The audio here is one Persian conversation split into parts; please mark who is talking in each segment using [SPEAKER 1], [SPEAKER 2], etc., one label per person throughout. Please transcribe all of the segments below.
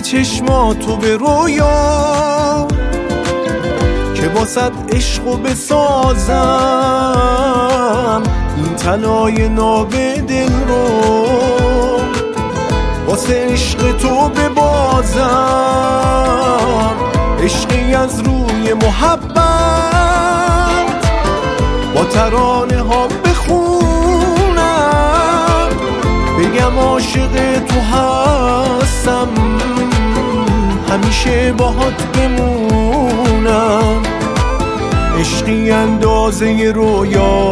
[SPEAKER 1] چشماتو به رویا که واسه عشقو بسازم این طلای ناب دل رو واسه عشق تو ببازم عشقی از روی محبت با ترانه ها بخونم بگم عاشق تو هستم همیشه باهات بمونم عشقی اندازه رویا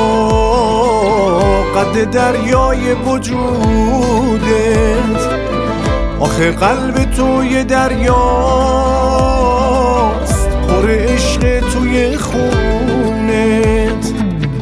[SPEAKER 1] قد دریای وجودت آخه قلب توی دریاست پر عشق توی خونت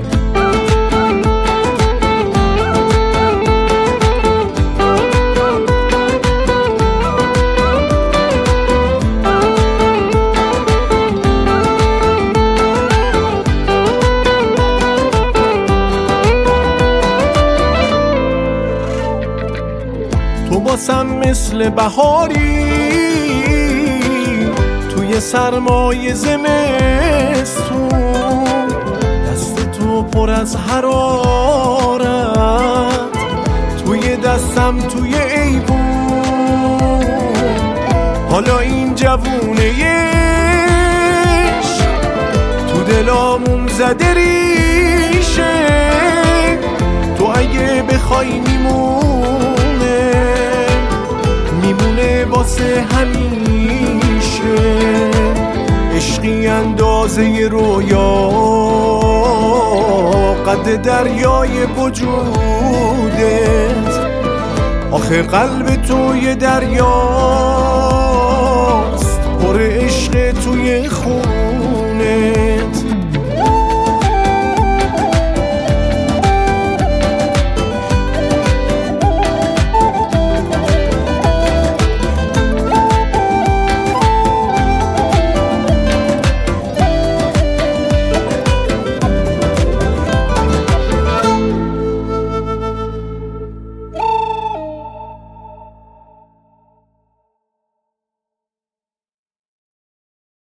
[SPEAKER 1] تو باسم مثل بهاری توی سرمای زمستون دست تو پر از حرارت توی دستم توی ایوون حالا این جوونه عشق تو دلامون زده ریشه تو اگه بخوای میمونه واسه همیشه عشقی اندازه رویا قد دریای وجودت آخه قلب توی دریاست پر عشق توی خون